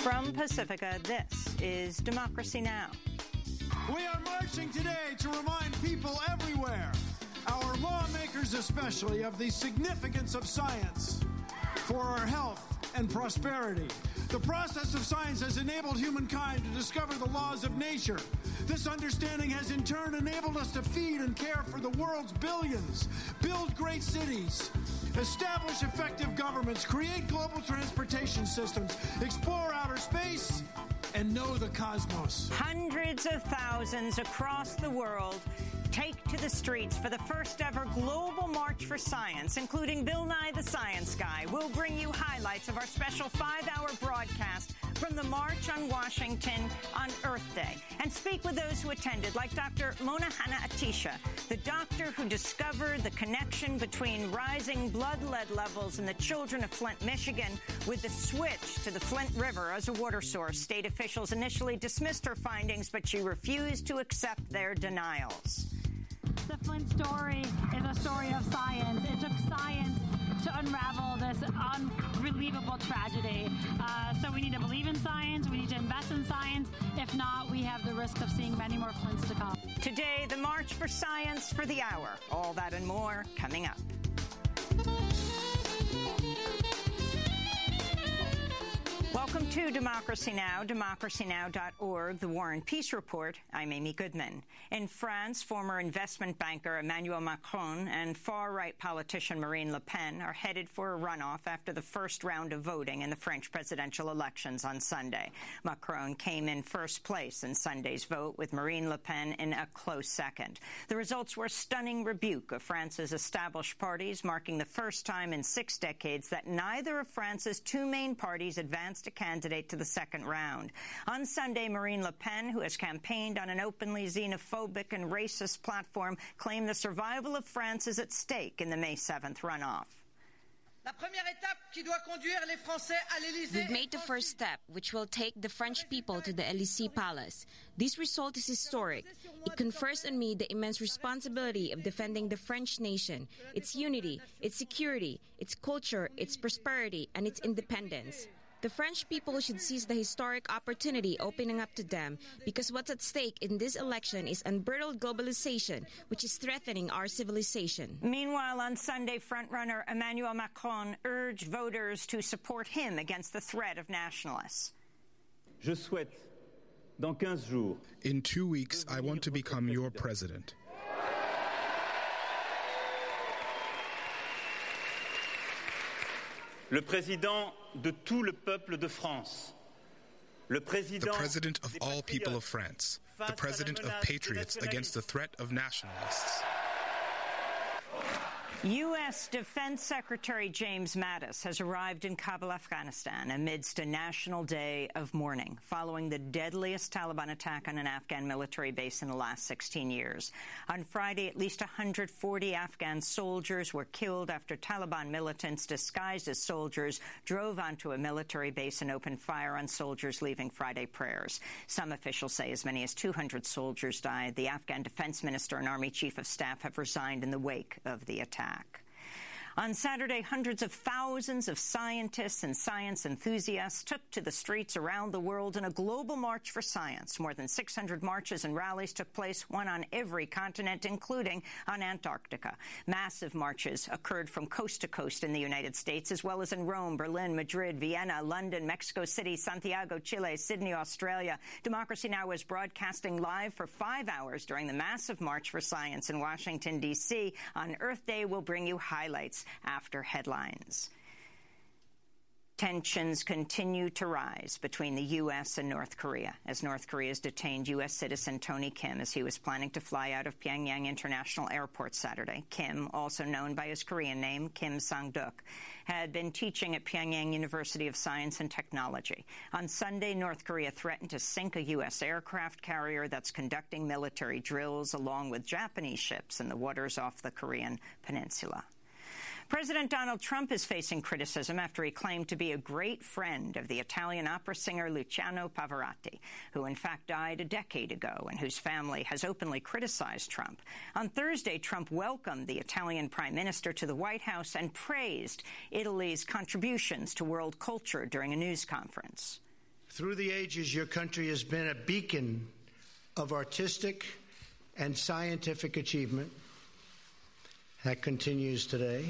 From Pacifica, this is Democracy Now! We are marching today to remind people everywhere, our lawmakers especially, of the significance of science for our health and prosperity. The process of science has enabled humankind to discover the laws of nature. This understanding has in turn enabled us to feed and care for the world's billions, build great cities, establish effective governments, create global transportation systems, explore outer space, and know the cosmos. Hundreds of thousands across the world take to the streets for the first ever global march for science, including Bill Nye the Science Guy. We'll bring you highlights of our special 5-hour broadcast from the March on Washington on Earth Day and speak with those who attended, like Dr. Mona Hanna-Attisha, the doctor who discovered the connection between rising blood lead levels in the children of Flint, Michigan, with the switch to the Flint River as a water source. State officials initially dismissed her findings, but she refused to accept their denials. The Flint story is a story of science. It took science to unravel this unbelievable tragedy. So we need to believe in science. We need to invest in science. If not, we have the risk of seeing many more Flints to come. Today, the March for Science for the Hour. All that and more coming up. Welcome to Democracy Now!, democracynow.org, The War and Peace Report. I'm Amy Goodman. In France, former investment banker Emmanuel Macron and far-right politician Marine Le Pen are headed for a runoff after the first round of voting in the French presidential elections on Sunday. Macron came in first place in Sunday's vote, with Marine Le Pen in a close second. The results were a stunning rebuke of France's established parties, marking the first time in 6 decades that neither of France's two main parties advanced a candidate to the second round. On Sunday, Marine Le Pen, who has campaigned on an openly xenophobic and racist platform, claimed the survival of France is at stake in the May 7th runoff. We've made the first step, which will take the French people to the Élysée Palace. This result is historic. It confers on me the immense responsibility of defending the French nation, its unity, its security, its culture, its prosperity, and its independence. The French people should seize the historic opportunity opening up to them, because what's at stake in this election is unbridled globalization, which is threatening our civilization. Meanwhile, on Sunday, frontrunner Emmanuel Macron urged voters to support him against the threat of nationalists. Je souhaite, dans 15 jours, in 2 weeks, I want to become your president. Le président de tout le peuple de France. The president of all people of France. The president of patriots against the threat of nationalists. U.S. Defense Secretary James Mattis has arrived in Kabul, Afghanistan, amidst a national day of mourning, following the deadliest Taliban attack on an Afghan military base in the last 16 years. On Friday, at least 140 Afghan soldiers were killed after Taliban militants disguised as soldiers drove onto a military base and opened fire on soldiers leaving Friday prayers. Some officials say as many as 200 soldiers died. The Afghan defense minister and army chief of staff have resigned in the wake of the attack. On Saturday, hundreds of thousands of scientists and science enthusiasts took to the streets around the world in a global march for science. More than 600 marches and rallies took place, one on every continent, including on Antarctica. Massive marches occurred from coast to coast in the United States, as well as in Rome, Berlin, Madrid, Vienna, London, Mexico City, Santiago, Chile, Sydney, Australia. Democracy Now! Was broadcasting live for 5 hours during the massive March for Science in Washington, D.C. On Earth Day, we'll bring you highlights after headlines. Tensions continue to rise between the U.S. and North Korea as North Korea's detained U.S. citizen Tony Kim as he was planning to fly out of Pyongyang International Airport Saturday. Kim, also known by his Korean name, Kim Sang-duk, had been teaching at Pyongyang University of Science and Technology. On Sunday, North Korea threatened to sink a U.S. aircraft carrier that's conducting military drills along with Japanese ships in the waters off the Korean peninsula. President Donald Trump is facing criticism after he claimed to be a great friend of the Italian opera singer Luciano Pavarotti, who in fact died a decade ago and whose family has openly criticized Trump. On Thursday, Trump welcomed the Italian Prime Minister to the White House and praised Italy's contributions to world culture during a news conference. Through the ages, your country has been a beacon of artistic and scientific achievement. That continues today.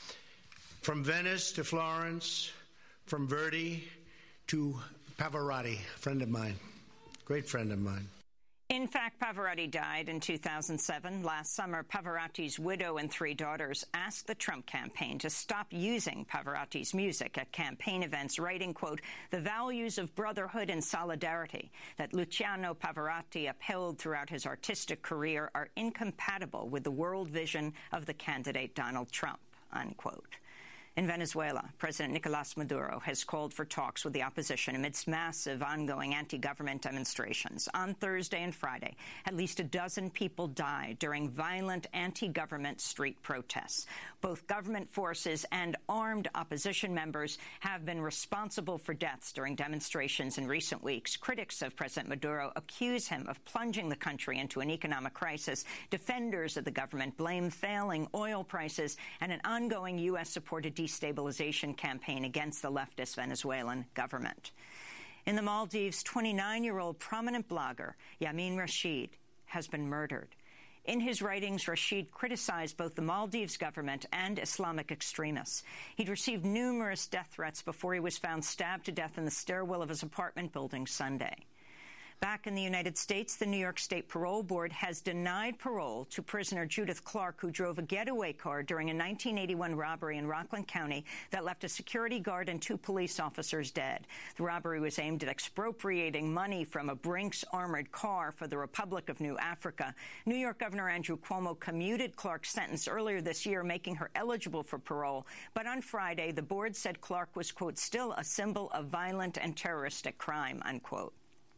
From Venice to Florence, from Verdi to Pavarotti, a friend of mine, great friend of mine. In fact, Pavarotti died in 2007. Last summer, Pavarotti's widow and 3 daughters asked the Trump campaign to stop using Pavarotti's music at campaign events, writing, quote, "The values of brotherhood and solidarity that Luciano Pavarotti upheld throughout his artistic career are incompatible with the world vision of the candidate Donald Trump," unquote. In Venezuela, President Nicolás Maduro has called for talks with the opposition amidst massive ongoing anti-government demonstrations. On Thursday and Friday, at least a dozen people died during violent anti-government street protests. Both government forces and armed opposition members have been responsible for deaths during demonstrations in recent weeks. Critics of President Maduro accuse him of plunging the country into an economic crisis. Defenders of the government blame failing oil prices and an ongoing U.S.-supported destabilization campaign against the leftist Venezuelan government. In the Maldives, 29-year-old prominent blogger Yamin Rashid has been murdered. In his writings, Rashid criticized both the Maldives government and Islamic extremists. He'd received numerous death threats before he was found stabbed to death in the stairwell of his apartment building Sunday. Back in the United States, the New York State Parole Board has denied parole to prisoner Judith Clark, who drove a getaway car during a 1981 robbery in Rockland County that left a security guard and 2 police officers dead. The robbery was aimed at expropriating money from a Brinks armored car for the Republic of New Africa. New York Governor Andrew Cuomo commuted Clark's sentence earlier this year, making her eligible for parole. But on Friday, the board said Clark was, quote, "still a symbol of violent and terroristic crime," unquote.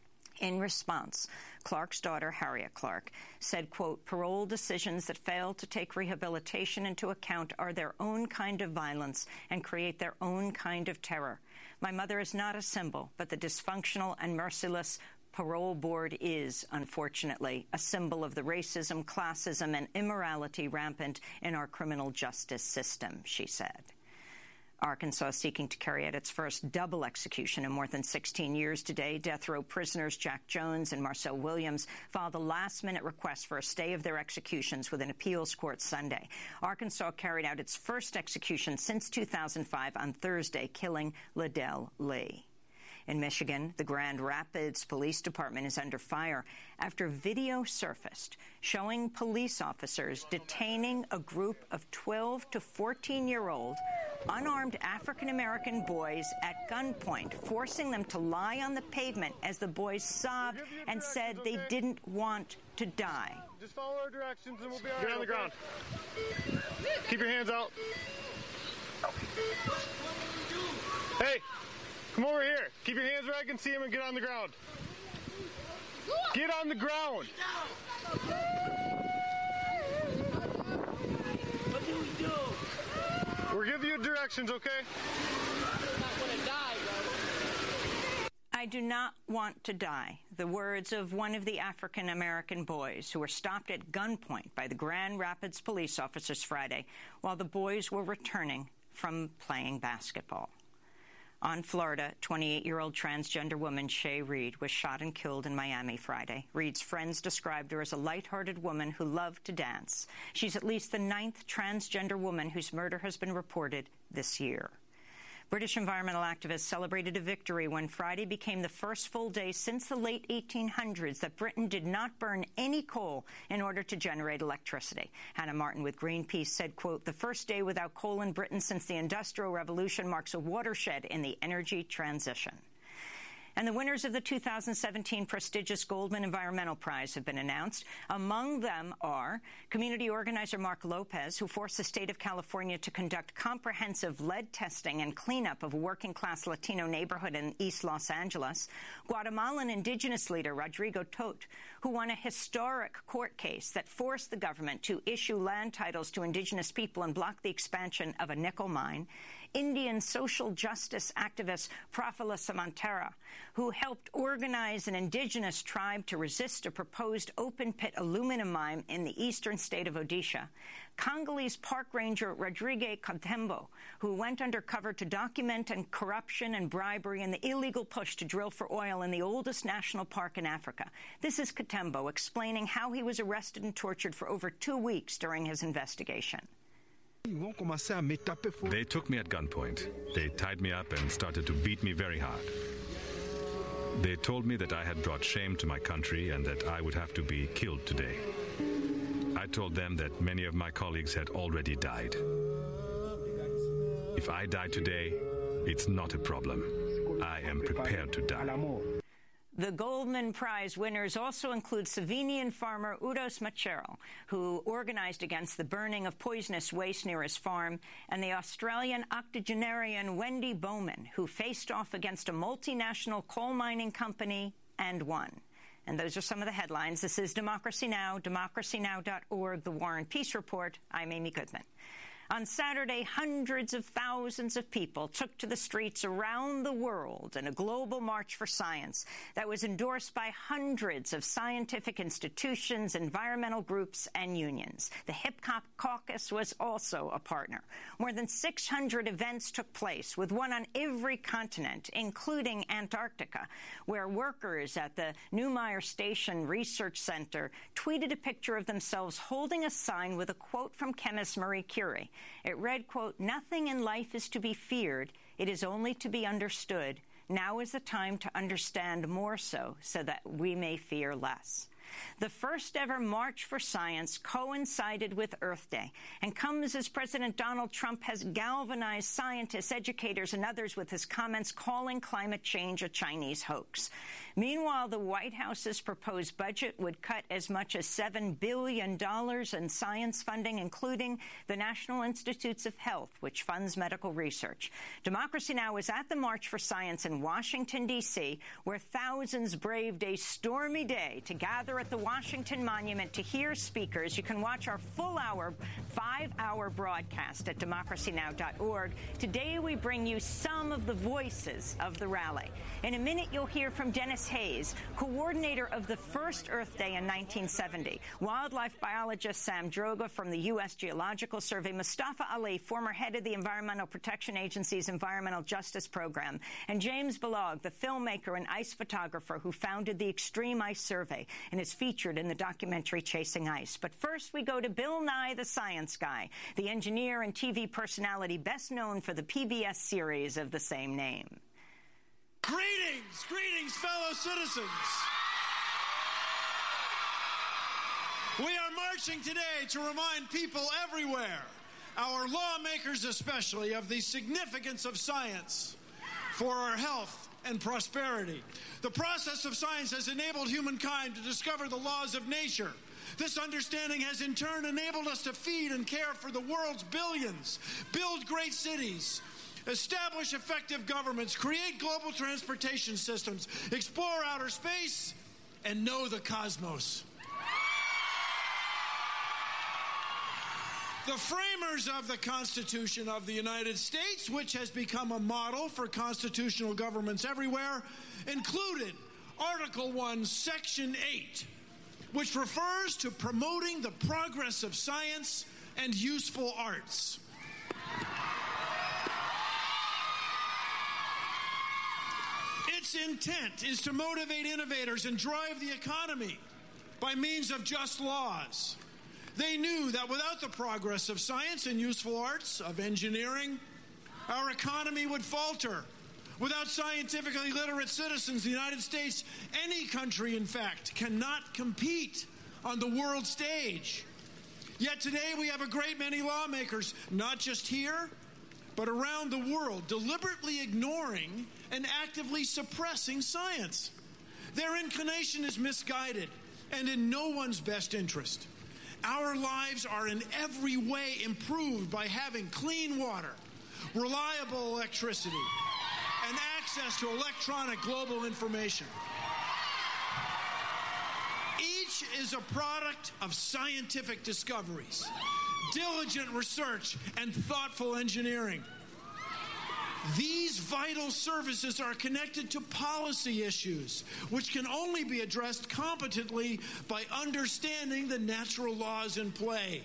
In response, Clark's daughter, Harriet Clark, said, quote, "Parole decisions that fail to take rehabilitation into account are their own kind of violence and create their own kind of terror. My mother is not a symbol, but the dysfunctional and merciless parole board is, unfortunately, a symbol of the racism, classism, and immorality rampant in our criminal justice system," she said. Arkansas is seeking to carry out its first double execution in more than 16 years today. Death row prisoners Jack Jones and Marcel Williams filed a last-minute request for a stay of their executions with an appeals court Sunday. Arkansas carried out its first execution since 2005 on Thursday, killing Liddell Lee. In Michigan, the Grand Rapids Police Department is under fire after video surfaced showing police officers detaining a group of 12 to 14-year-old unarmed African-American boys at gunpoint, forcing them to lie on the pavement as the boys sobbed and said they didn't want to die. Just follow our directions and we'll be all right. Get on the ground. Keep your hands out. Hey! Come over here. Keep your hands where I can see them and get on the ground. Get on the ground. What do we do? We're giving you directions, okay? I do not want to die. The words of one of the African-American boys who were stopped at gunpoint by the Grand Rapids police officers Friday while the boys were returning from playing basketball. On Florida, 28-year-old transgender woman Shay Reed was shot and killed in Miami Friday. Reed's friends described her as a lighthearted woman who loved to dance. She's at least the 9th transgender woman whose murder has been reported this year. British environmental activists celebrated a victory when Friday became the first full day since the late 1800s that Britain did not burn any coal in order to generate electricity. Hannah Martin with Greenpeace said, quote, "The first day without coal in Britain since the Industrial Revolution marks a watershed in the energy transition." And the winners of the 2017 prestigious Goldman Environmental Prize have been announced. Among them are community organizer Mark Lopez, who forced the state of California to conduct comprehensive lead testing and cleanup of a working-class Latino neighborhood in East Los Angeles; Guatemalan indigenous leader Rodrigo Tot, who won a historic court case that forced the government to issue land titles to indigenous people and block the expansion of a nickel mine; Indian social justice activist Prafula Samantara, who helped organize an indigenous tribe to resist a proposed open-pit aluminum mine in the eastern state of Odisha, Congolese park ranger Rodrigue Katembo, who went undercover to document corruption and bribery in the illegal push to drill for oil in the oldest national park in Africa. This is Katembo explaining how he was arrested and tortured for over 2 weeks during his investigation. They took me at gunpoint. They tied me up and started to beat me very hard. They told me that I had brought shame to my country and that I would have to be killed today. I told them that many of my colleagues had already died. If I die today, it's not a problem. I am prepared to die. The Goldman Prize winners also include Slovenian farmer Udos Mačerl, who organized against the burning of poisonous waste near his farm, and the Australian octogenarian Wendy Bowman, who faced off against a multinational coal mining company and won. And those are some of the headlines. This is Democracy Now!, democracynow.org, The War and Peace Report. I'm Amy Goodman. On Saturday, hundreds of thousands of people took to the streets around the world in a global march for science that was endorsed by hundreds of scientific institutions, environmental groups, and unions. The Hip Hop Caucus was also a partner. More than 600 events took place, with one on every continent, including Antarctica, where workers at the Neumayer Station Research Center tweeted a picture of themselves holding a sign with a quote from chemist Marie Curie. It read, quote, "Nothing in life is to be feared. It is only to be understood. Now is the time to understand more so that we may fear less." The first ever March for Science coincided with Earth Day and comes as President Donald Trump has galvanized scientists, educators, and others with his comments calling climate change a Chinese hoax. Meanwhile, the White House's proposed budget would cut as much as $7 billion in science funding, including the National Institutes of Health, which funds medical research. Democracy Now! Was at the March for Science in Washington, D.C., where thousands braved a stormy day to gather at the Washington Monument to hear speakers. You can watch our full 5-hour broadcast at democracynow.org. Today, we bring you some of the voices of the rally. In a minute, you'll hear from Dennis Hayes, coordinator of the first Earth Day in 1970, wildlife biologist Sam Droga from the U.S. Geological Survey, Mustafa Ali, former head of the Environmental Protection Agency's Environmental Justice Program, and James Balog, the filmmaker and ice photographer who founded the Extreme Ice Survey and is featured in the documentary Chasing Ice. But first, we go to Bill Nye, the Science Guy, the engineer and TV personality best known for the PBS series of the same name. Greetings, fellow citizens. We are marching today to remind people everywhere, our lawmakers especially, of the significance of science for our health and prosperity. The process of science has enabled humankind to discover the laws of nature. This understanding has in turn enabled us to feed and care for the world's billions, build great cities, establish effective governments, create global transportation systems, explore outer space, and know the cosmos. The framers of the Constitution of the United States, which has become a model for constitutional governments everywhere, included Article 1, Section 8, which refers to promoting the progress of science and useful arts. Its intent is to motivate innovators and drive the economy by means of just laws. They knew that without the progress of science and useful arts, of engineering, our economy would falter. Without scientifically literate citizens, the United States, any country, in fact, cannot compete on the world stage. Yet today we have a great many lawmakers, not just here, but around the world, deliberately ignoring and actively suppressing science. Their inclination is misguided and in no one's best interest. Our lives are in every way improved by having clean water, reliable electricity, and access to electronic global information. Each is a product of scientific discoveries, diligent research, and thoughtful engineering. These vital services are connected to policy issues, which can only be addressed competently by understanding the natural laws in play.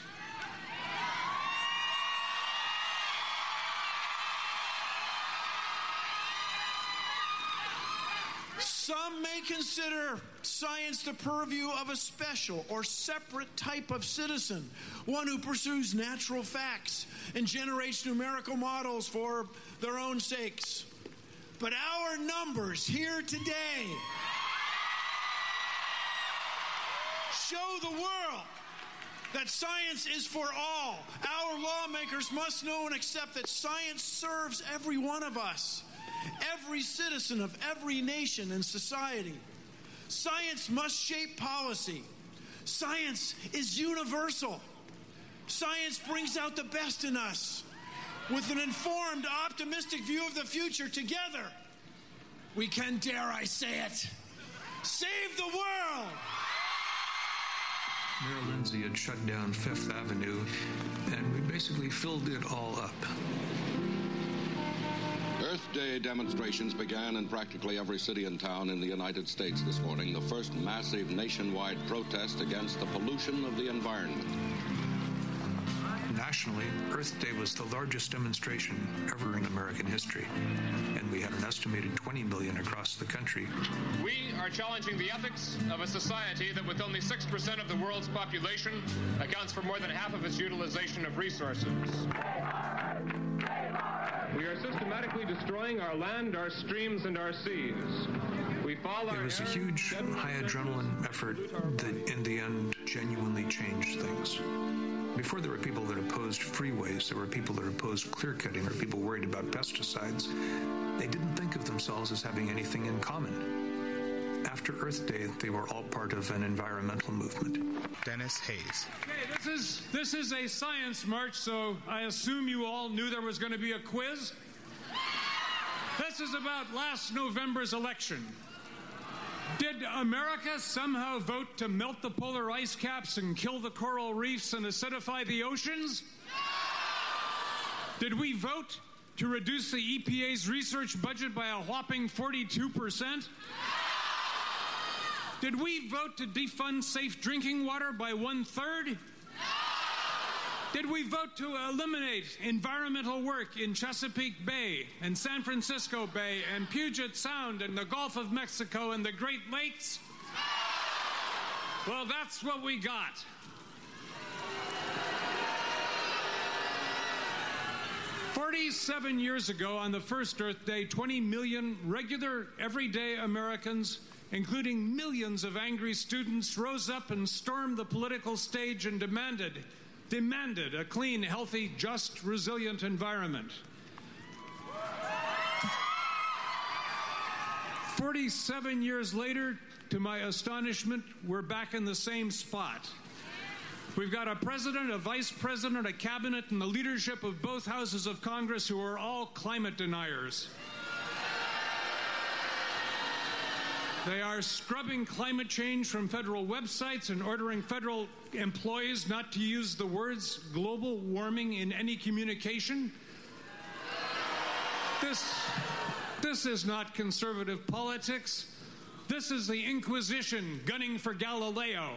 Some may consider science the purview of a special or separate type of citizen, one who pursues natural facts and generates numerical models for their own sakes. But our numbers here today show the world that science is for all. Our lawmakers must know and accept that science serves every one of us, every citizen of every nation and society. Science must shape policy. Science is universal. Science brings out the best in us. With an informed, optimistic view of the future, together, we can, dare I say it, save the world! Mayor Lindsay had shut down Fifth Avenue, and we basically filled it all up. Earth Day demonstrations began in practically every city and town in the United States this morning, the first massive nationwide protest against the pollution of the environment. Nationally, Earth Day was the largest demonstration ever in American history, and we had an estimated 20 million across the country. We are challenging the ethics of a society that with only 6% of the world's population accounts for more than half of its utilization of resources. We are systematically destroying our land, our streams, and our seas. It was a huge, high adrenaline effort that, in the end, genuinely changed things. Before, there were people that opposed freeways, there were people that opposed clear-cutting, there were people worried about pesticides. They didn't think of themselves as having anything in common. After Earth Day, they were all part of an environmental movement. Dennis Hayes. Okay, this is a science march, so I assume you all knew there was going to be a quiz. This is about last November's election. Did America somehow vote to melt the polar ice caps and kill the coral reefs and acidify the oceans? Did we vote to reduce the EPA's research budget by a whopping 42%? Did we vote to defund safe drinking water by 1/3? Did we vote to eliminate environmental work in Chesapeake Bay and San Francisco Bay and Puget Sound and the Gulf of Mexico and the Great Lakes? Well, that's what we got. "47 years ago, on the first Earth Day, 20 million regular, everyday Americans, including millions of angry students, rose up and stormed the political stage and demanded a clean, healthy, just, resilient environment. 47 years later, to my astonishment, we're back in the same spot. We've got a president, a vice president, a cabinet, and the leadership of both houses of Congress who are all climate deniers. They are scrubbing climate change from federal websites and ordering federal employees not to use the words global warming in any communication. This is not conservative politics. This is the Inquisition gunning for Galileo.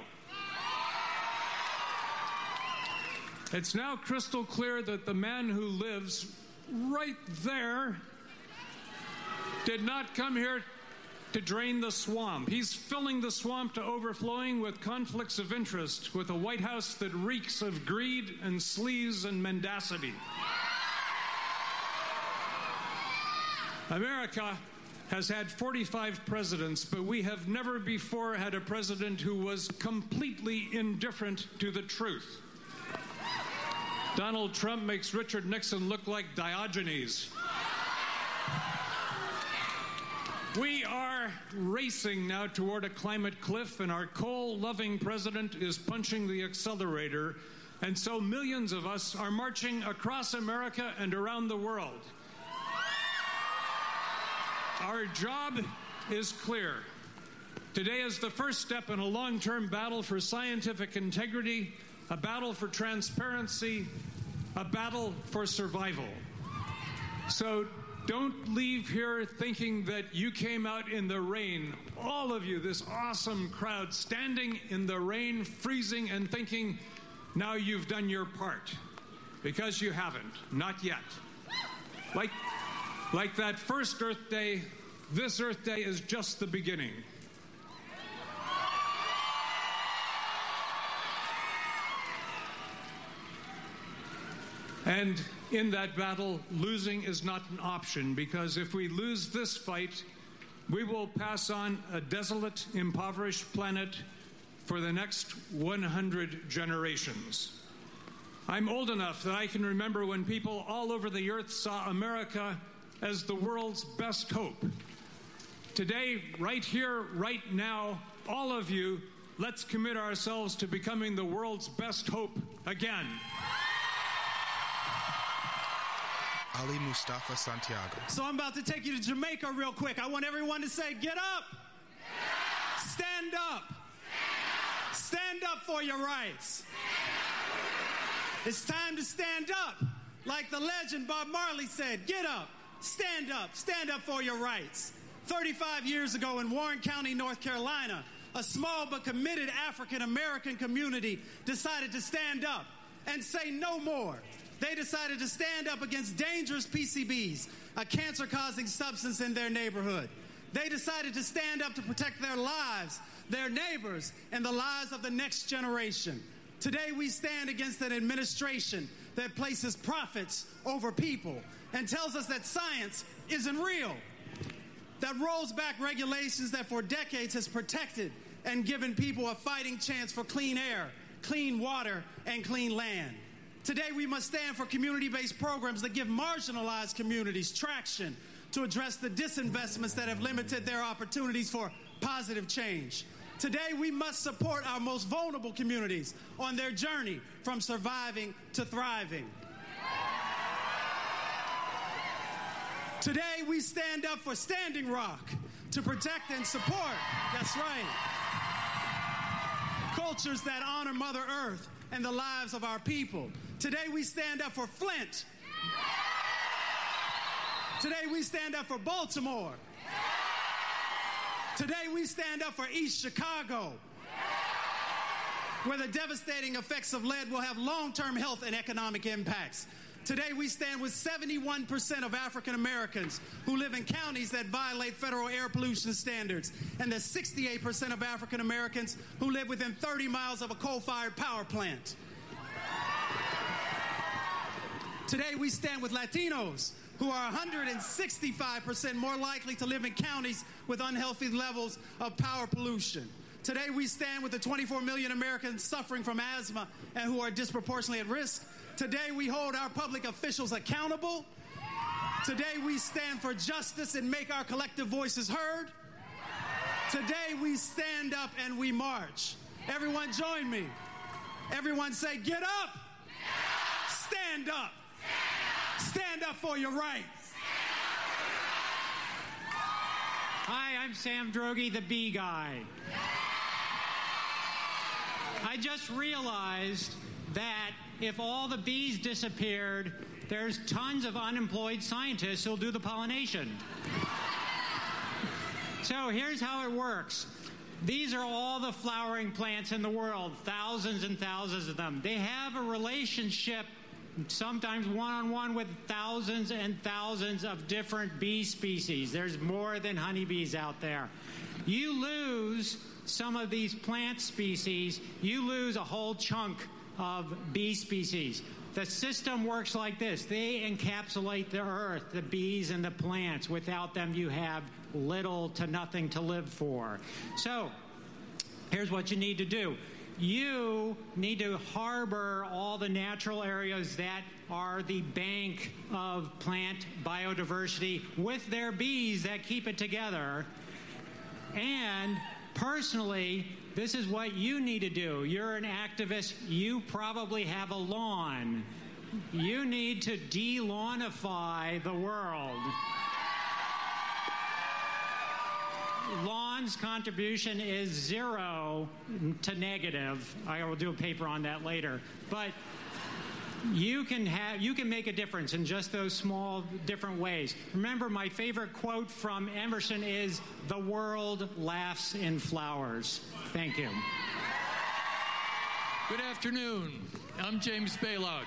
It's now crystal clear that the man who lives right there did not come here to drain the swamp. He's filling the swamp to overflowing with conflicts of interest, with a White House that reeks of greed and sleaze and mendacity. America has had 45 presidents, but we have never before had a president who was completely indifferent to the truth. Donald Trump makes Richard Nixon look like Diogenes. We are racing now toward a climate cliff, and our coal-loving president is punching the accelerator, and so millions of us are marching across America and around the world. Our job is clear. Today is the first step in a long-term battle for scientific integrity, a battle for transparency, a battle for survival. So don't leave here thinking that you came out in the rain, all of you, this awesome crowd, standing in the rain, freezing, and thinking, now you've done your part. Because you haven't, not yet. Like that first Earth Day, this Earth Day is just the beginning. And in that battle, losing is not an option, because if we lose this fight, we will pass on a desolate, impoverished planet for the next 100 generations. I'm old enough that I can remember when people all over the earth saw America as the world's best hope. Today, right here, right now, all of you, let's commit ourselves to becoming the world's best hope again. Ali Mustafa Santiago. So I'm about to take you to Jamaica real quick. I want everyone to say, get up. Stand up. Stand up for your rights. It's time to stand up. Like the legend Bob Marley said, get up, stand up for your rights. 35 years ago in Warren County, North Carolina, a small but committed African-American community decided to stand up and say no more. They decided to stand up against dangerous PCBs, a cancer-causing substance in their neighborhood. They decided to stand up to protect their lives, their neighbors, and the lives of the next generation. Today we stand against an administration that places profits over people and tells us that science isn't real, that rolls back regulations that for decades has protected and given people a fighting chance for clean air, clean water, and clean land. Today we must stand for community-based programs that give marginalized communities traction to address the disinvestments that have limited their opportunities for positive change. Today, we must support our most vulnerable communities on their journey from surviving to thriving. Today, we stand up for Standing Rock to protect and support, that's right, cultures that honor Mother Earth and the lives of our people. Today, we stand up for Flint. Today, we stand up for Baltimore. Today, we stand up for East Chicago, where the devastating effects of lead will have long-term health and economic impacts. Today, we stand with 71% of African Americans who live in counties that violate federal air pollution standards, and the 68% of African Americans who live within 30 miles of a coal-fired power plant. Today, we stand with Latinos, who are 165% more likely to live in counties with unhealthy levels of power pollution. Today, we stand with the 24 million Americans suffering from asthma and who are disproportionately at risk. Today, we hold our public officials accountable. Today, we stand for justice and make our collective voices heard. Today, we stand up and we march. Everyone join me. Everyone say, get up. Stand up. Stand up for your rights. Hi, I'm Sam Droege, the bee guy. I just realized that if all the bees disappeared, there's tons of unemployed scientists who'll do the pollination. So here's how it works. These are all the flowering plants in the world, thousands and thousands of them. They have a relationship, sometimes one-on-one, with thousands and thousands of different bee species. There's more than honeybees out there. You lose some of these plant species, you lose a whole chunk of bee species. The system works like this. They encapsulate the earth, the bees and the plants. Without them, you have little to nothing to live for. So here's what you need to do. You need to harbor all the natural areas that are the bank of plant biodiversity with their bees that keep it together. And personally, this is what you need to do. You're an activist. You probably have a lawn. You need to de-lawnify the world. Lawn's contribution is 0 to negative. I will do a paper on that later. But You can make a difference in just those small, different ways. Remember, my favorite quote from Emerson is, "The world laughs in flowers." Thank you. Good afternoon. I'm James Balog.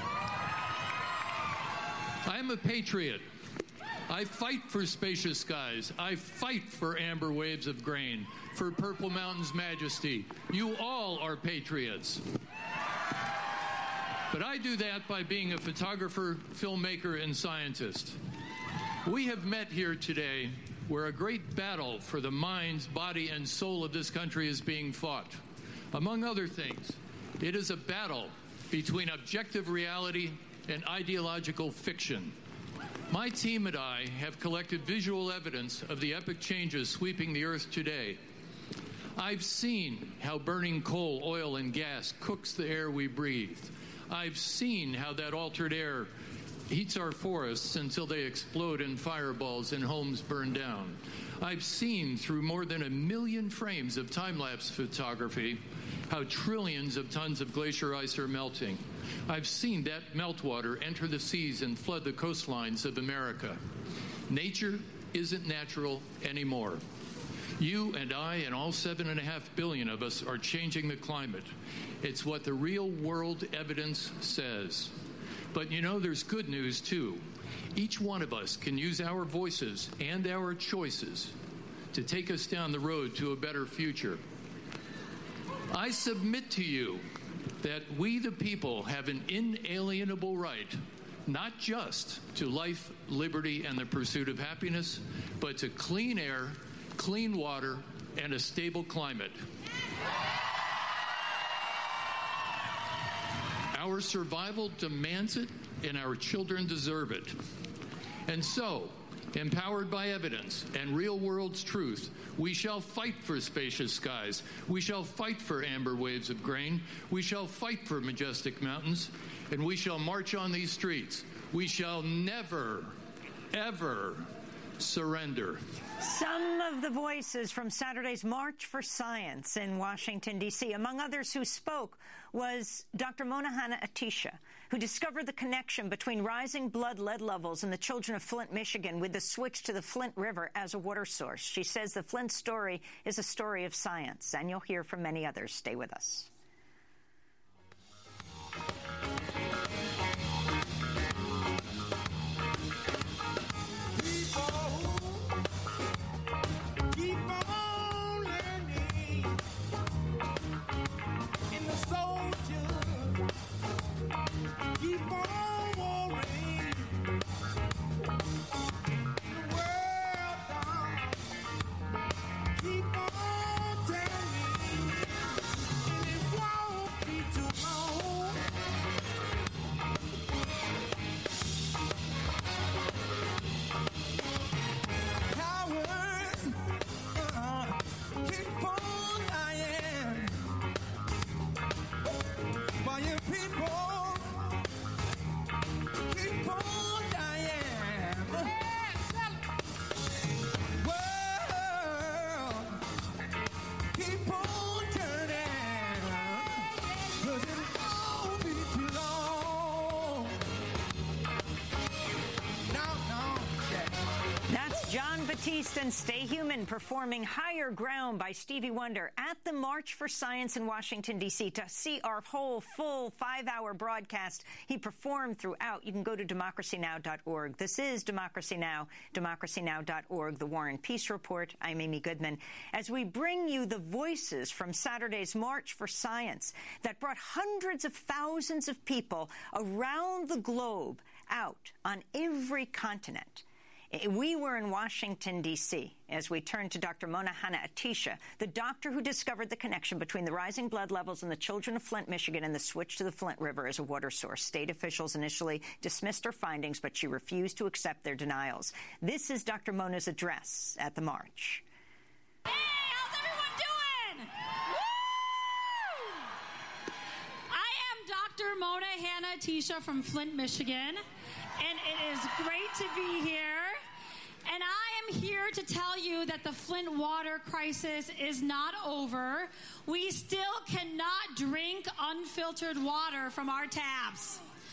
I am a patriot. I fight for spacious skies. I fight for amber waves of grain, for Purple Mountain's majesty. You all are patriots. But I do that by being a photographer, filmmaker, and scientist. We have met here today where a great battle for the minds, body, and soul of this country is being fought. Among other things, it is a battle between objective reality and ideological fiction. My team and I have collected visual evidence of the epic changes sweeping the earth today. I've seen how burning coal, oil, and gas cooks the air we breathe. I've seen how that altered air heats our forests until they explode in fireballs and homes burn down. I've seen through more than 1 million frames of time-lapse photography how trillions of tons of glacier ice are melting. I've seen that meltwater enter the seas and flood the coastlines of America. Nature isn't natural anymore. You and I and all 7.5 billion of us are changing the climate. It's what the real world evidence says. But you know, there's good news too. Each one of us can use our voices and our choices to take us down the road to a better future. I submit to you that we the people have an inalienable right, not just to life, liberty, and the pursuit of happiness, but to clean air, clean water, and a stable climate. Our survival demands it, and our children deserve it. And so, empowered by evidence and real world's truth, we shall fight for spacious skies. We shall fight for amber waves of grain. We shall fight for majestic mountains, and we shall march on these streets. We shall never, ever surrender. Some of the voices from Saturday's March for Science in Washington, D.C. Among others who spoke was Dr. Mona Hanna-Attisha, who discovered the connection between rising blood lead levels in the children of Flint, Michigan, with the switch to the Flint River as a water source. She says the Flint story is a story of science, and you'll hear from many others. Stay with us. And Stay Human performing Higher Ground by Stevie Wonder at the March for Science in Washington, D.C. To see our whole full 5-hour broadcast he performed throughout, you can go to democracynow.org. This is Democracy Now!, democracynow.org, The War and Peace Report. I'm Amy Goodman. As we bring you the voices from Saturday's March for Science that brought hundreds of thousands of people around the globe out on every continent. We were in Washington, D.C., as we turned to Dr. Mona Hanna-Attisha, the doctor who discovered the connection between the rising blood levels in the children of Flint, Michigan, and the switch to the Flint River as a water source. State officials initially dismissed her findings, but she refused to accept their denials. This is Dr. Mona's address at the march. Hey, how's everyone doing? Woo! I am Dr. Mona Hanna-Attisha from Flint, Michigan, and it is great to be here. And I am here to tell you that the Flint water crisis is not over. We still cannot drink unfiltered water from our taps.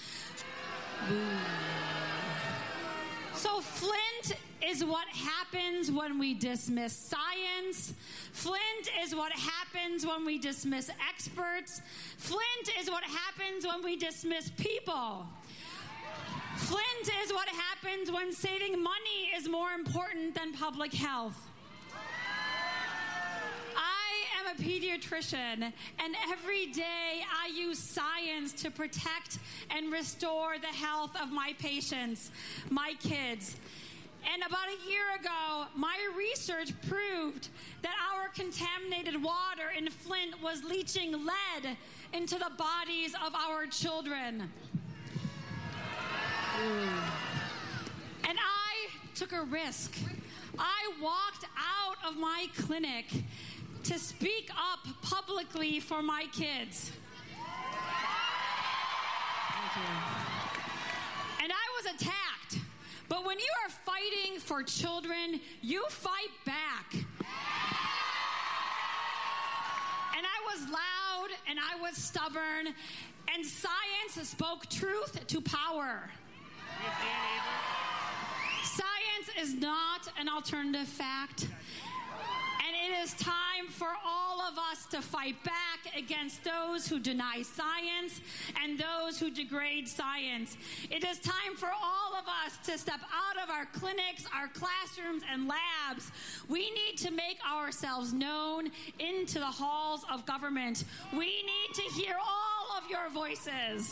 So Flint is what happens when we dismiss science. Flint is what happens when we dismiss experts. Flint is what happens when we dismiss people. Flint is what happens when saving money is more important than public health. I am a pediatrician, and every day I use science to protect and restore the health of my patients, my kids. And about a year ago, my research proved that our contaminated water in Flint was leaching lead into the bodies of our children. And I took a risk. I walked out of my clinic to speak up publicly for my kids. Thank you. And I was attacked. But when you are fighting for children, you fight back. And I was loud and I was stubborn, and science spoke truth to power. Science is not an alternative fact. And it is time for all of us to fight back against those who deny science and those who degrade science. It is time for all of us to step out of our clinics, our classrooms, and labs. We need to make ourselves known into the halls of government. We need to hear all of your voices.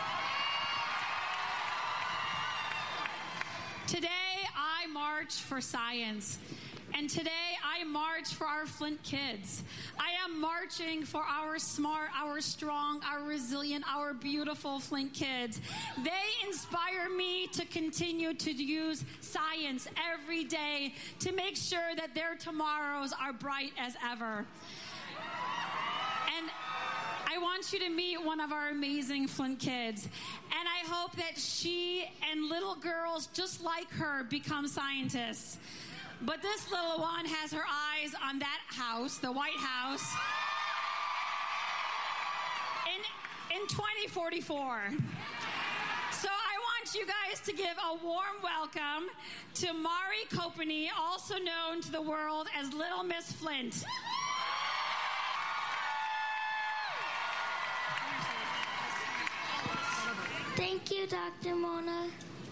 Today, I march for science. And today, I march for our Flint kids. I am marching for our smart, our strong, our resilient, our beautiful Flint kids. They inspire me to continue to use science every day to make sure that their tomorrows are bright as ever. And I want you to meet one of our amazing Flint kids. And I hope that she and little girls just like her become scientists. But this little one has her eyes on that house, the White House, in 2044. So I want you guys to give a warm welcome to Mari Kopeny, also known to the world as Little Miss Flint. Thank you, Dr. Mona.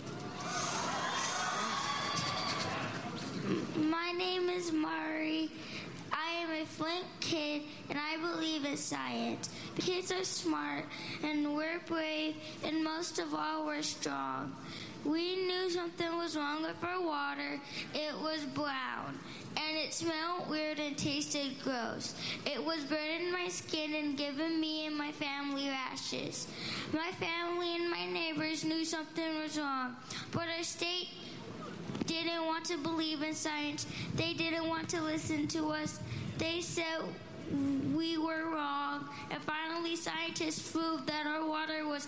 My name is Mari. I am a Flint kid, and I believe in science. Kids are smart, and we're brave, and most of all, we're strong. We knew something was wrong with our water. It was brown, and it smelled weird and tasted gross. It was burning my skin and giving me and my family rashes. My family and my neighbors knew something was wrong, but our state didn't want to believe in science. They didn't want to listen to us. They said we were wrong. And finally, scientists proved that our water was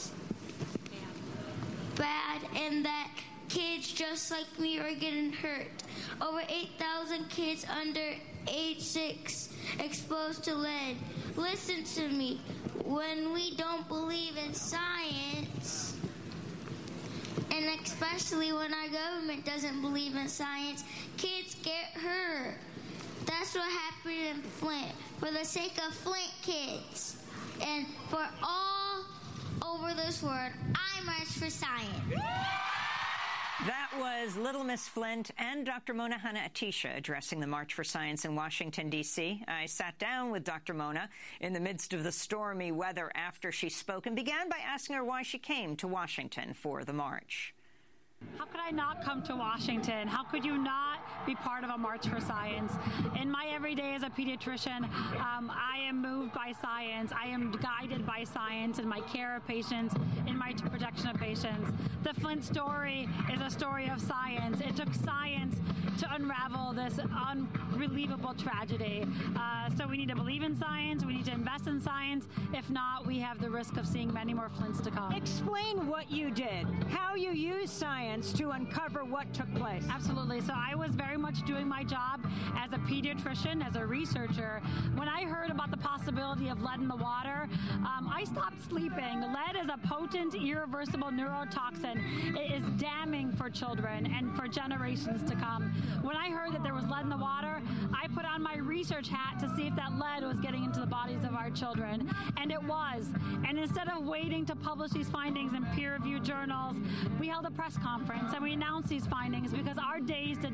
bad and that kids just like me are getting hurt. Over 8,000 kids under age 6 exposed to lead. Listen to me. When we don't believe in science, and especially when our government doesn't believe in science, kids get hurt. That's what happened in Flint. For the sake of Flint kids and for all over this world, I march for science. That was Little Miss Flint and Dr. Mona Hanna-Attisha addressing the March for Science in Washington, D.C. I sat down with Dr. Mona in the midst of the stormy weather after she spoke and began by asking her why she came to Washington for the march. How could I not come to Washington? How could you not be part of a March for Science? In my everyday as a pediatrician, I am moved by science. I am guided by science in my care of patients, in my protection of patients. The Flint story is a story of science. It took science to unravel this unbelievable tragedy. So we need to believe in science. We need to invest in science. If not, we have the risk of seeing many more Flints to come. Explain what you did, how you use science science to uncover what took place. Absolutely. So I was very much doing my job as a pediatrician, as a researcher. When I heard about the possibility of lead in the water, I stopped sleeping. Lead is a potent, irreversible neurotoxin. It is damning for children and for generations to come. When I heard that there was lead in the water, I put on my research hat to see if that lead was getting into the bodies of our children, and it was. And instead of waiting to publish these findings in peer-reviewed journals, we held a press conference and we announced these findings because our kids did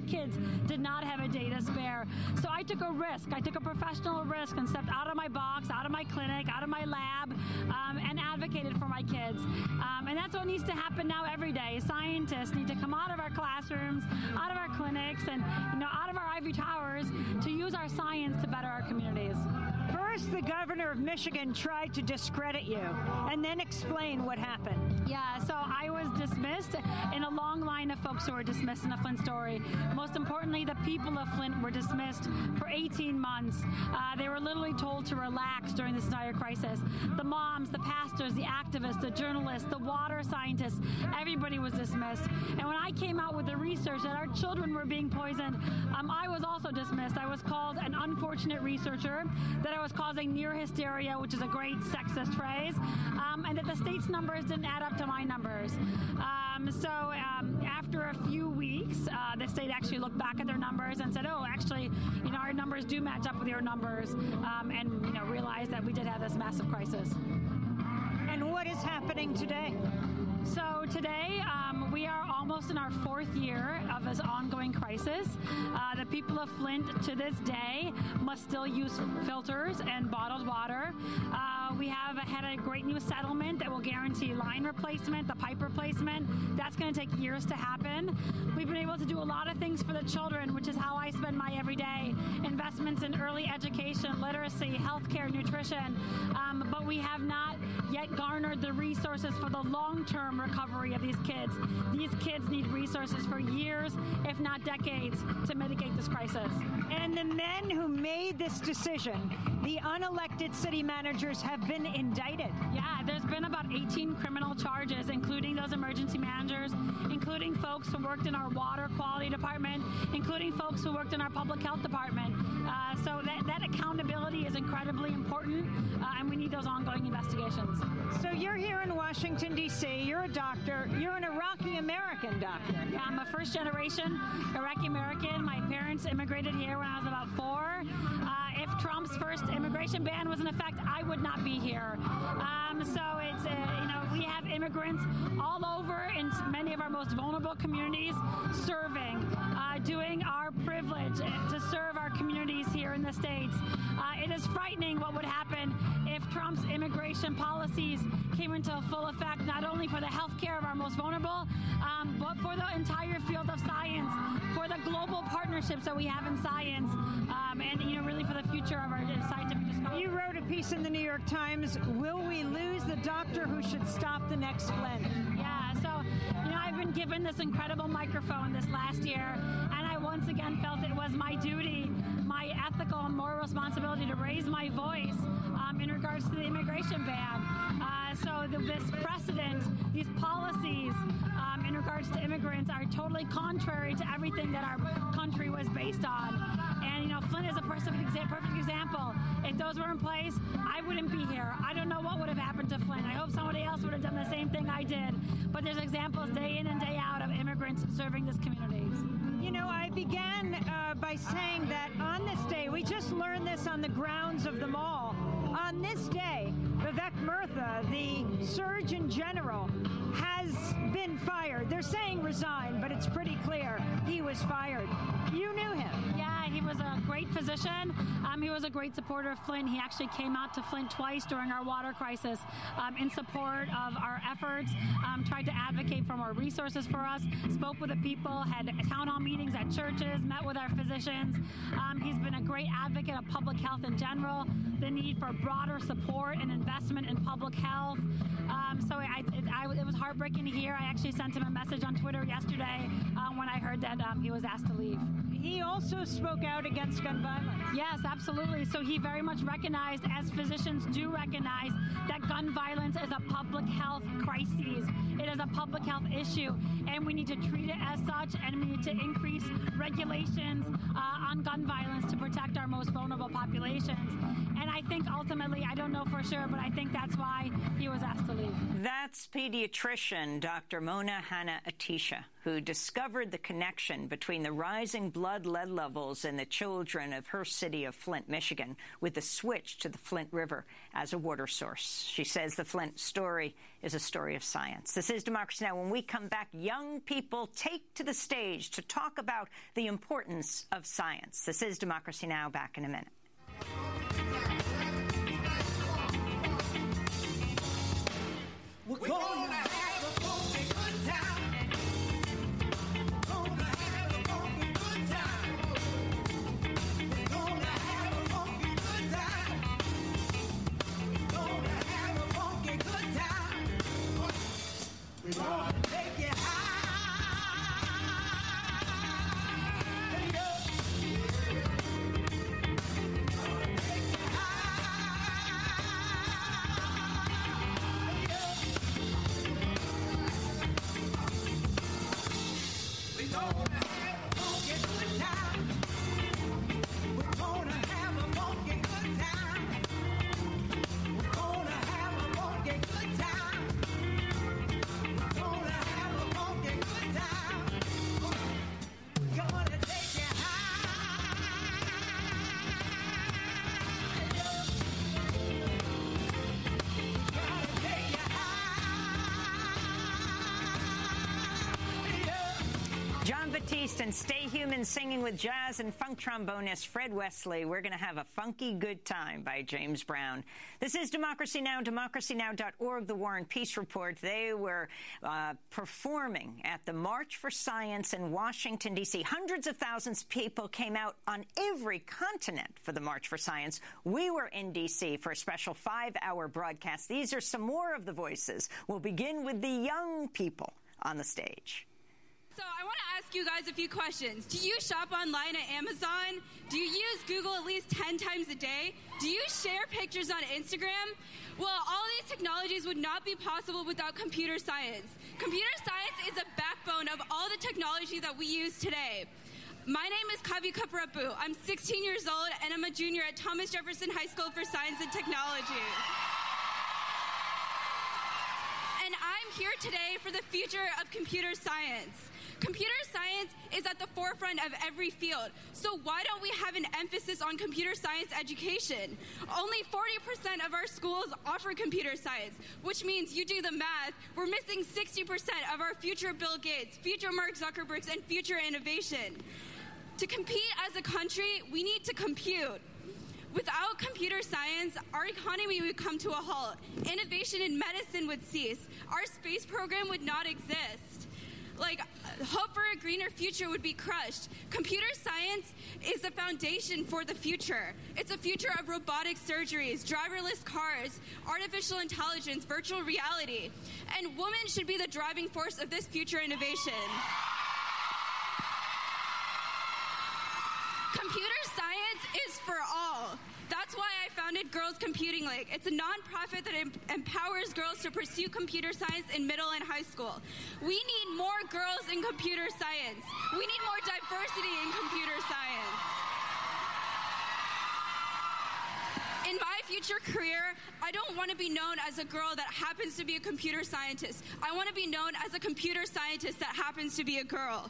not have a day to spare. So I took a risk. I took a professional risk and stepped out of my box, out of my clinic, out of my lab, and advocated for my kids. And that's what needs to happen now every day. Scientists need to come out of our classrooms, out of our clinics, and out of our ivory towers to use our science to better our communities. First, the governor of Michigan tried to discredit you, and then explain what happened. Yeah, so I was dismissed in a long line of folks who were dismissed in the Flint story. Most importantly, the people of Flint were dismissed for 18 months. They were literally told to relax during this entire crisis. The moms, the pastors, the activists, the journalists, the water scientists, everybody was dismissed. And when I came out with the research that our children were being poisoned, I was also dismissed. I was called an unfortunate researcher, that I was causing near hysteria, which is a great sexist phrase, and that the state's numbers didn't add up to my numbers. So after a few weeks, the state actually looked back at their numbers and said, oh, actually, our numbers do match up with your numbers, and realized that we did have this massive crisis. And what is happening today? So today, we are almost in our fourth year of this ongoing crisis. The people of Flint, to this day, must still use filters and bottled water. We have had a great new settlement that will guarantee line replacement, the pipe replacement. That's going to take years to happen. We've been able to do a lot of things for the children, which is how I spend my everyday. Investments in early education, literacy, healthcare, nutrition. But we have not yet garnered the resources for the long-term recovery of these kids. These kids need resources for years, if not decades, to mitigate this crisis. And the men who made this decision, the unelected city managers, have been indicted. Yeah, there's been about 18 criminal charges, including those emergency managers, including folks who worked in our water quality department, including folks who worked in our public health department. So that accountability is incredibly important, and we need those ongoing investigations. So you're here in Washington, D.C. You're a doctor. You're an Iraqi-American doctor. Yeah, I'm a first-generation Iraqi-American. My parents immigrated here when I was about 4. If Trump's first immigration ban was in effect, I would not be here. So it's, we have immigrants all over in many of our most vulnerable communities serving, doing our privilege to serve our communities here in the States. It is frightening what would happen if Trump's immigration policies came into full effect, not only for the health care of our most vulnerable, but for the entire field of science, for the global partnerships that we have in science, and really for the future of our scientific discovery. You wrote a piece in the New York Times, "Will we lose the doctor who should stop the next Flint?" Yeah, so I've been given this incredible microphone this last year, and I once again felt it was my duty, my ethical and moral responsibility to raise my voice in regards to the immigration ban. So this precedent, these policies in regards to immigrants are totally contrary to everything that our country was based on. And, Flint is a perfect example. If those were in place, I wouldn't be here. I don't know what would have happened to Flint. I hope somebody else would have done the same thing I did. But there's examples day in and day out of immigrants serving this community. I began by saying that on this day, we just learned this on the grounds of the mall. On this day, Vivek Murtha, the Surgeon General, has been fired. They're saying resigned, but it's pretty clear he was fired. You knew him. Yeah, he was a great physician. He was a great supporter of Flint. He actually came out to Flint twice during our water crisis in support of our efforts, tried to advocate for more resources for us, spoke with the people, had town hall meetings at churches, met with our physicians. He's been a great advocate of public health in general, the need for broader support and investment in public health. So it was heartbreaking to hear. I actually sent him a message on Twitter yesterday when I heard that he was asked to leave. He also also spoke out against gun violence. Yes, absolutely. So he very much recognized, as physicians do recognize, that gun violence is a public health crisis. It is a public health issue, and we need to treat it as such, and we need to increase regulations on gun violence to protect our most vulnerable populations. And I think ultimately, I don't know for sure, but I think that's why he was asked to leave. That's pediatrician Dr. Mona Hanna-Attisha, who discovered the connection between the rising blood lead levels in the children of her city of Flint, Michigan, with the switch to the Flint River as a water source. She says the Flint story is a story of science. This is Democracy Now! When we come back, young people take to the stage to talk about the importance of science. This is Democracy Now! Back in a minute. We're gonna have a funky good time. Gonna have a funky good time. We're gonna have a funky good time. Gonna have a funky good time. We're gonna take you high. Jon Batiste and Stay Human singing with jazz and funk trombonist Fred Wesley. We're going to have a funky good time by James Brown. This is Democracy Now!, democracynow.org, the War and Peace Report. They were performing at the March for Science in Washington, D.C. Hundreds of thousands of people came out on every continent for the March for Science. We were in D.C. for a special 5-hour broadcast. These are some more of the voices. We'll begin with the young people on the stage. So I want to ask you guys a few questions. Do you shop online at Amazon? Do you use Google at least 10 times a day? Do you share pictures on Instagram? Well, all these technologies would not be possible without computer science. Computer science is a backbone of all the technology that we use today. My name is Kavika Prabhu. I'm 16 years old, and I'm a junior at Thomas Jefferson High School for Science and Technology. And I'm here today for the future of computer science. Computer science is at the forefront of every field, so why don't we have an emphasis on computer science education? Only 40% of our schools offer computer science, which means you do the math, we're missing 60% of our future Bill Gates, future Mark Zuckerbergs, and future innovation. To compete as a country, we need to compute. Without computer science, our economy would come to a halt. Innovation in medicine would cease. Our space program would not exist. Hope for a greener future would be crushed. Computer science is the foundation for the future. It's a future of robotic surgeries, driverless cars, artificial intelligence, virtual reality. And women should be the driving force of this future innovation. Computer science is for all. That's why I founded Girls Computing League. It's a nonprofit that empowers girls to pursue computer science in middle and high school. We need more girls in computer science. We need more diversity in computer science. In my future career, I don't want to be known as a girl that happens to be a computer scientist. I want to be known as a computer scientist that happens to be a girl.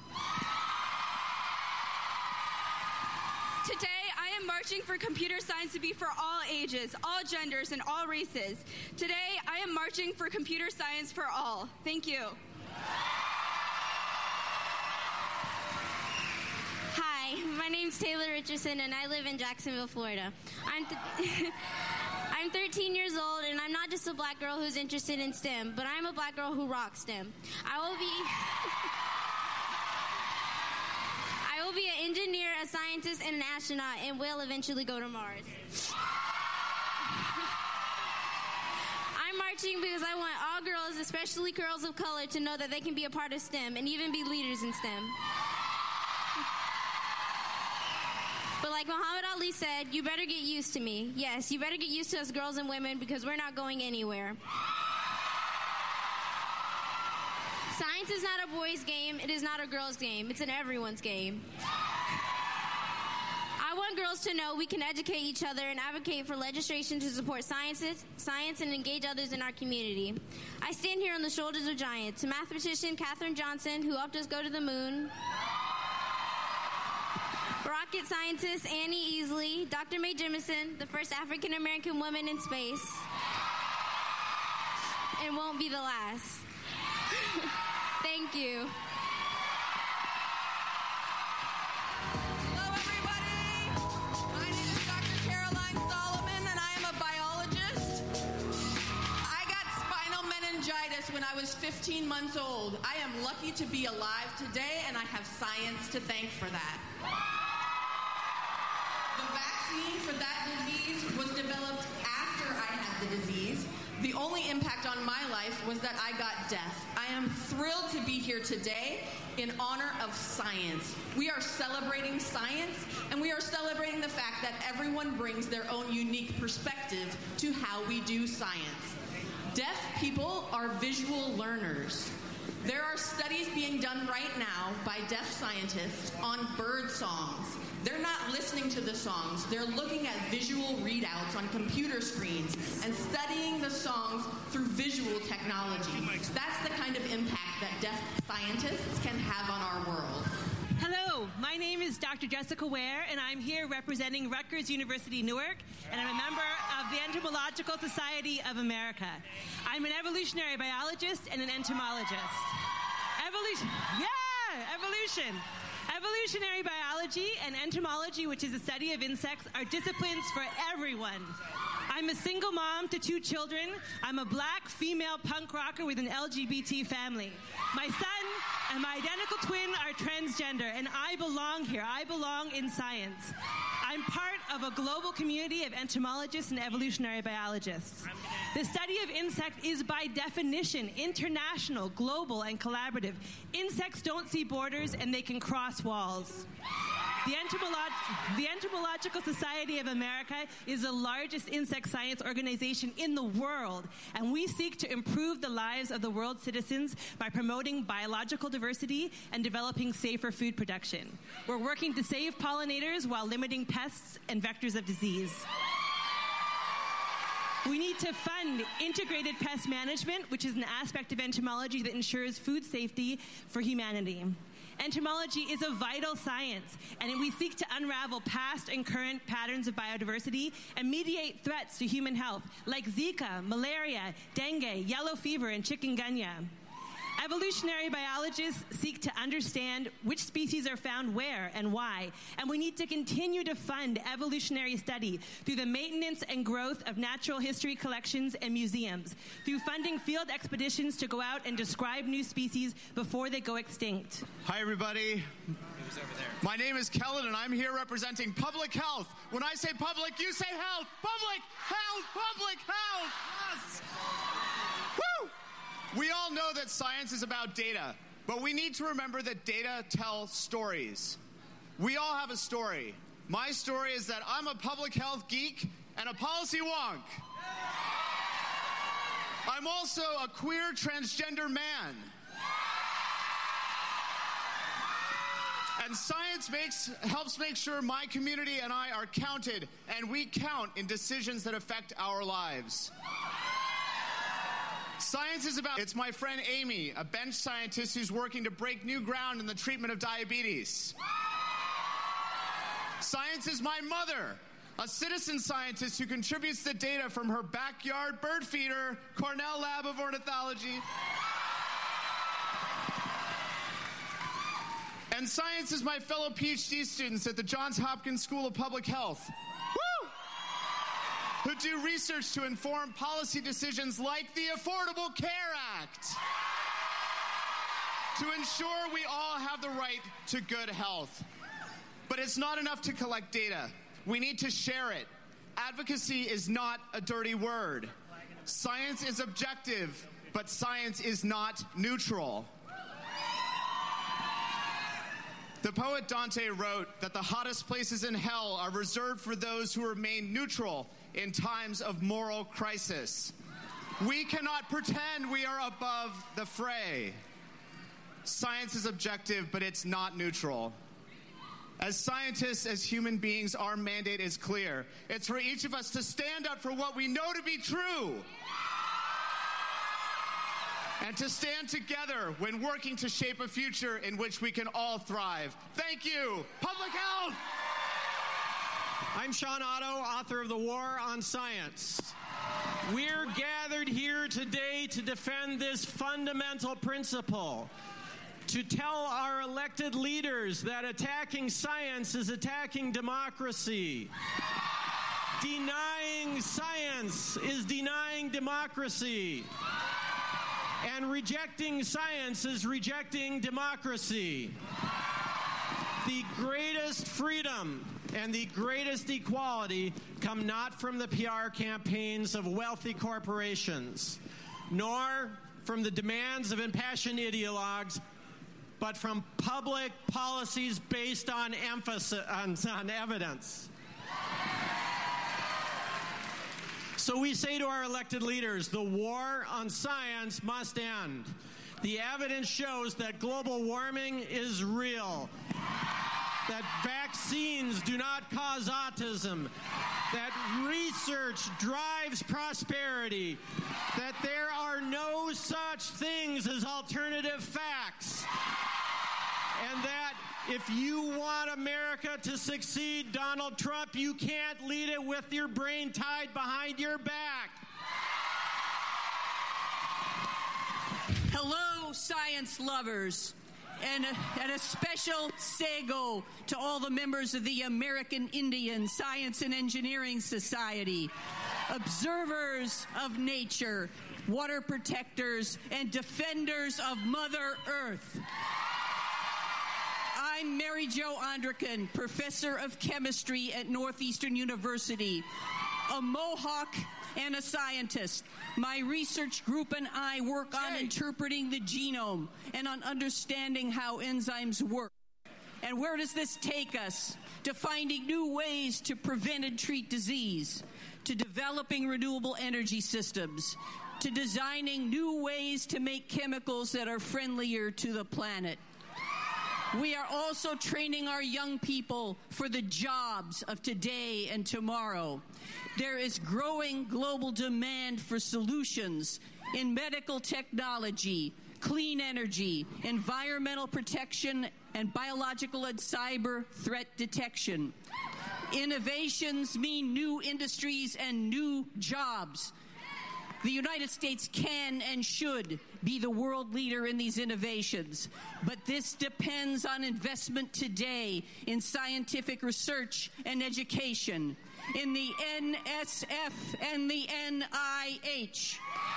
Today, I am marching for computer science to be for all ages, all genders, and all races. Today, I am marching for computer science for all. Thank you. Hi, my name's Taylor Richardson, and I live in Jacksonville, Florida. I'm 13 years old, and I'm not just a black girl who's interested in STEM, but I'm a black girl who rocks STEM. I will be an engineer, a scientist, and an astronaut, and will eventually go to Mars. I'm marching because I want all girls, especially girls of color, to know that they can be a part of STEM and even be leaders in STEM. But like Muhammad Ali said, you better get used to me. Yes, you better get used to us girls and women because we're not going anywhere. Science is not a boys' game. It is not a girls' game. It's an everyone's game. I want girls to know we can educate each other and advocate for legislation to support science and engage others in our community. I stand here on the shoulders of giants. Mathematician Katherine Johnson, who helped us go to the moon. Rocket scientist Annie Easley. Dr. Mae Jemison, the first African-American woman in space. And won't be the last. Thank you. Hello, everybody. My name is Dr. Caroline Solomon, and I am a biologist. I got spinal meningitis when I was 15 months old. I am lucky to be alive today, and I have science to thank for that. The vaccine for that disease was developed after I had the disease. The only impact on my life was that I got deaf. I am thrilled to be here today in honor of science. We are celebrating science, and we are celebrating the fact that everyone brings their own unique perspective to how we do science. Deaf people are visual learners. There are studies being done right now by deaf scientists on bird songs. They're not listening to the songs. They're looking at visual readouts on computer screens and studying the songs through visual technology. That's the kind of impact that deaf scientists can have on our world. Hello, my name is Dr. Jessica Ware, and I'm here representing Rutgers University Newark, and I'm a member of the Entomological Society of America. I'm an evolutionary biologist and an entomologist. Evolution. Evolutionary biology and entomology, which is the study of insects, are disciplines for everyone. I'm a single mom to 2 children. I'm a black female punk rocker with an LGBT family. My son and my identical twin are transgender, and I belong here. I belong in science. I'm part of a global community of entomologists and evolutionary biologists. The study of insects is by definition international, global, and collaborative. Insects don't see borders, and they can cross walls. The Entomological Society of America is the largest insect science organization in the world, and we seek to improve the lives of the world's citizens by promoting biological diversity and developing safer food production. We're working to save pollinators while limiting pests and vectors of disease. We need to fund integrated pest management, which is an aspect of entomology that ensures food safety for humanity. Entomology is a vital science, and we seek to unravel past and current patterns of biodiversity and mediate threats to human health, like Zika, malaria, dengue, yellow fever, and chikungunya. Evolutionary biologists seek to understand which species are found where and why, and we need to continue to fund evolutionary study through the maintenance and growth of natural history collections and museums, through funding field expeditions to go out and describe new species before they go extinct. Hi, everybody. My name is Kellen, and I'm here representing public health. When I say public, you say health. Public health, public health. Yes. Woo! We all know that science is about data, but we need to remember that data tell stories. We all have a story. My story is that I'm a public health geek and a policy wonk. I'm also a queer transgender man. And science helps make sure my community and I are counted, and we count in decisions that affect our lives. Science is about, it's my friend Amy, a bench scientist who's working to break new ground in the treatment of diabetes. Science is my mother, a citizen scientist who contributes the data from her backyard bird feeder, Cornell Lab of Ornithology. And science is my fellow PhD students at the Johns Hopkins School of Public Health, who do research to inform policy decisions like the Affordable Care Act, to ensure we all have the right to good health. But it's not enough to collect data. We need to share it. Advocacy is not a dirty word. Science is objective, but science is not neutral. The poet Dante wrote that the hottest places in hell are reserved for those who remain neutral in times of moral crisis. We cannot pretend we are above the fray. Science is objective, but it's not neutral. As scientists, as human beings, our mandate is clear. It's for each of us to stand up for what we know to be true. And to stand together when working to shape a future in which we can all thrive. Thank you. Public health! I'm Sean Otto, author of The War on Science. We're gathered here today to defend this fundamental principle, to tell our elected leaders that attacking science is attacking democracy. Denying science is denying democracy. And rejecting science is rejecting democracy. The greatest freedom and the greatest equality come not from the PR campaigns of wealthy corporations, nor from the demands of impassioned ideologues, but from public policies based on evidence. So we say to our elected leaders, the war on science must end. The evidence shows that global warming is real, that vaccines do not cause autism, that research drives prosperity, that there are no such things as alternative facts, and that if you want America to succeed, Donald Trump, you can't lead it with your brain tied behind your back. Hello, science lovers, and a special sago to all the members of the American Indian Science and Engineering Society, observers of nature, water protectors, and defenders of Mother Earth. I'm Mary Jo Andrekin, professor of chemistry at Northeastern University, a Mohawk and a scientist. My research group and I work on interpreting the genome and on understanding how enzymes work. And where does this take us? To finding new ways to prevent and treat disease, to developing renewable energy systems, to designing new ways to make chemicals that are friendlier to the planet. We are also training our young people for the jobs of today and tomorrow. There is growing global demand for solutions in medical technology, clean energy, environmental protection, and biological and cyber threat detection. Innovations mean new industries and new jobs. The United States can and should be the world leader in these innovations, but this depends on investment today in scientific research and education, in the NSF and the NIH.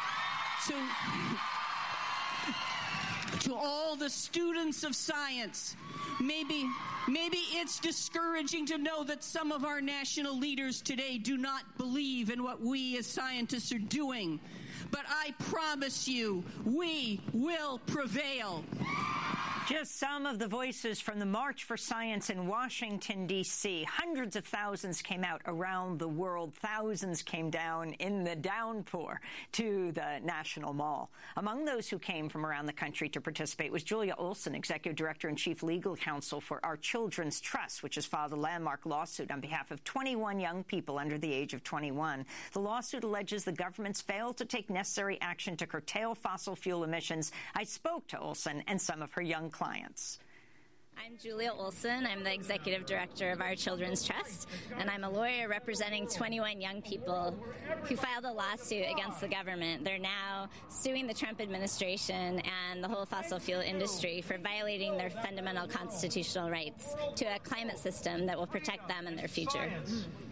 To all the students of science, maybe it's discouraging to know that some of our national leaders today do not believe in what we as scientists are doing. But I promise you, we will prevail. Just some of the voices from the March for Science in Washington, D.C. Hundreds of thousands came out around the world. Thousands came down in the downpour to the National Mall. Among those who came from around the country to participate was Julia Olson, Executive Director and Chief Legal Counsel for Our Children's Trust, which has filed a landmark lawsuit on behalf of 21 young people under the age of 21. The lawsuit alleges the government's failed to take necessary action to curtail fossil fuel emissions. I spoke to Olson and some of her young clients. I'm Julia Olson. I'm the Executive Director of Our Children's Trust, and I'm a lawyer representing 21 young people who filed a lawsuit against the government. They're now suing the Trump administration and the whole fossil fuel industry for violating their fundamental constitutional rights to a climate system that will protect them and their future.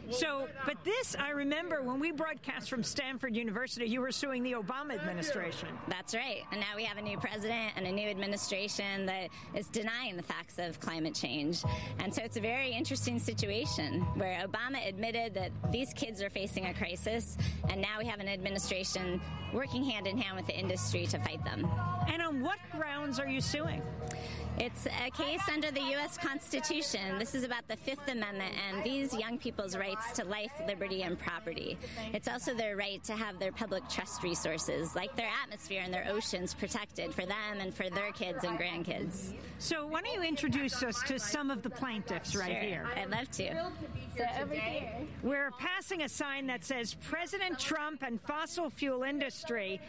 So, but this, I remember when we broadcast from Stanford University, you were suing the Obama administration. That's right. And now we have a new president and a new administration that is denying the facts of climate change. And so it's a very interesting situation where Obama admitted that these kids are facing a crisis, and now we have an administration working hand in hand with the industry to fight them. And on what grounds are you suing? It's a case under the U.S. Constitution. This is about the Fifth Amendment and these young people's rights to life, liberty, and property. It's also their right to have their public trust resources, like their atmosphere and their oceans, protected for them and for their kids and grandkids. So why don't you introduce us to some of the plaintiffs right here? I'd love to. So over here, we're passing a sign that says President Trump and fossil fuel industry,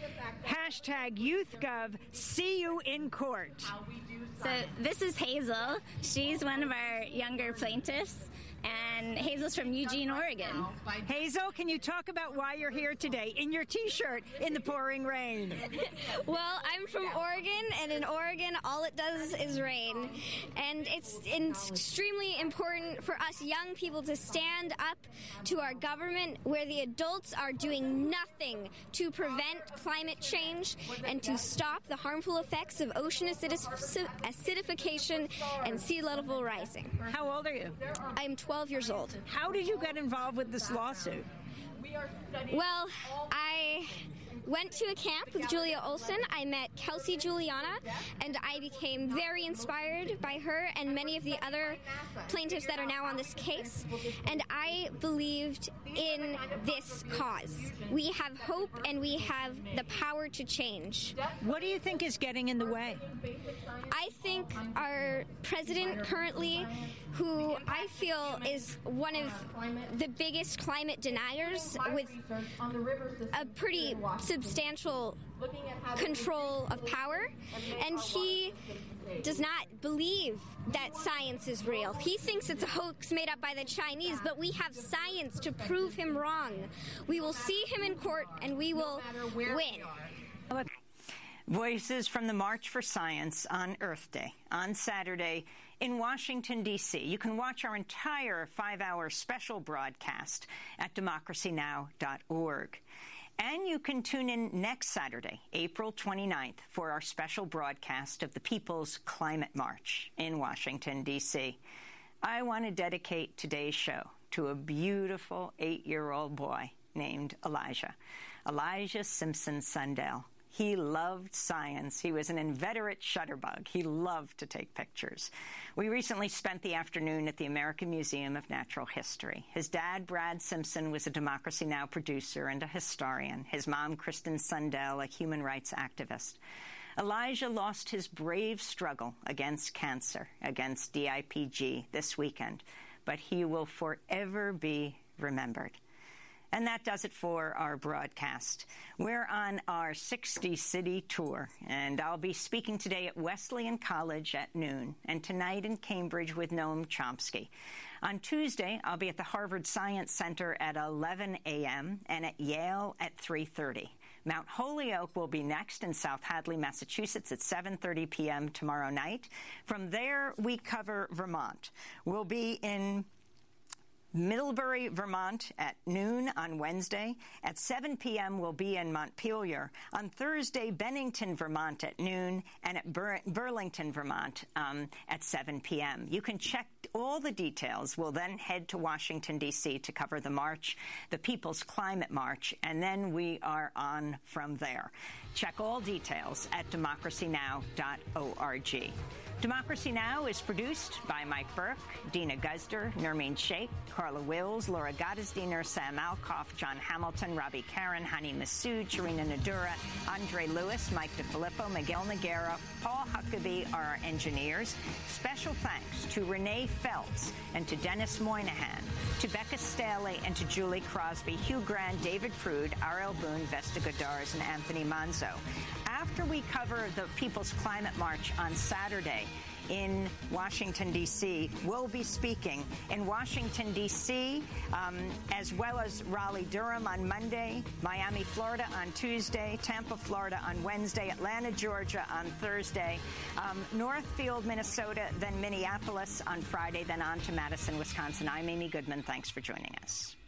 #YouthGov, see you in court. So this is Hazel. She's one of our younger plaintiffs, and Hazel's from Eugene, Oregon. Hazel, can you talk about why you're here today in your T-shirt in the pouring rain? Well, I'm from Oregon, and in Oregon, all it does is rain. And it's extremely important for us young people to stand up to our government, where the adults are doing nothing to prevent climate change and to stop the harmful effects of ocean acidification and sea level rising. How old are you? I'm 12 years old. How did you get involved with this lawsuit? Well, I went to a camp with Julia Olson. I met Kelsey Juliana, and I became very inspired by her and many of the other plaintiffs that are now on this case. And I believed in this cause. We have hope, and we have the power to change. What do you think is getting in the way? I think our president currently, who I feel is one of the biggest climate deniers with a pretty substantial control of power, and he does not believe that science is real. He thinks it's a hoax made up by the Chinese, but we have science to prove him wrong. We will see him in court, and we will win. Voices from the March for Science on Earth Day on Saturday in Washington, D.C. You can watch our entire 5-hour special broadcast at democracynow.org. And you can tune in next Saturday, April 29th, for our special broadcast of the People's Climate March in Washington, D.C. I want to dedicate today's show to a beautiful 8-year-old boy named Elijah. Elijah Simpson Sundell. He loved science. He was an inveterate shutterbug. He loved to take pictures. We recently spent the afternoon at the American Museum of Natural History. His dad, Brad Simpson, was a Democracy Now! Producer and a historian. His mom, Kristen Sundell, a human rights activist. Elijah lost his brave struggle against cancer, against DIPG this weekend, but he will forever be remembered. And that does it for our broadcast. We're on our 60-city tour, and I'll be speaking today at Wesleyan College at noon, and tonight in Cambridge with Noam Chomsky. On Tuesday, I'll be at the Harvard Science Center at 11 a.m. and at Yale at 3:30. Mount Holyoke will be next in South Hadley, Massachusetts at 7:30 p.m. tomorrow night. From there, we cover Vermont. We'll be in Middlebury, Vermont at noon on Wednesday. At 7 p.m. we'll be in Montpelier. On Thursday, Bennington, Vermont at noon, and at Burlington, Vermont at 7 p.m. You can check all the details. We'll then head to Washington, D.C. to cover the march, the People's Climate March, and then we are on from there. Check all details at democracynow.org. Democracy Now! Is produced by Mike Burke, Dina Guzder, Nermeen Sheikh, Carla Wills, Laura Gottesdiener, Sam Alcoff, John Hamilton, Robbie Karen, Hani Massoud, Sharina Nadura, Andre Lewis, Mike DeFilippo, Miguel Noguera, Paul Huckabee are our engineers. Special thanks to Renee Feltz and to Dennis Moynihan, to Becca Staley and to Julie Crosby, Hugh Grant, David Prude, R.L. Boone, Vesta Godars, and Anthony Manzo. After we cover the People's Climate March on Saturday in Washington, D.C. will be speaking in Washington, D.C., as well as Raleigh-Durham on Monday, Miami, Florida on Tuesday, Tampa, Florida on Wednesday, Atlanta, Georgia on Thursday, Northfield, Minnesota, then Minneapolis on Friday, then on to Madison, Wisconsin. I'm Amy Goodman. Thanks for joining us.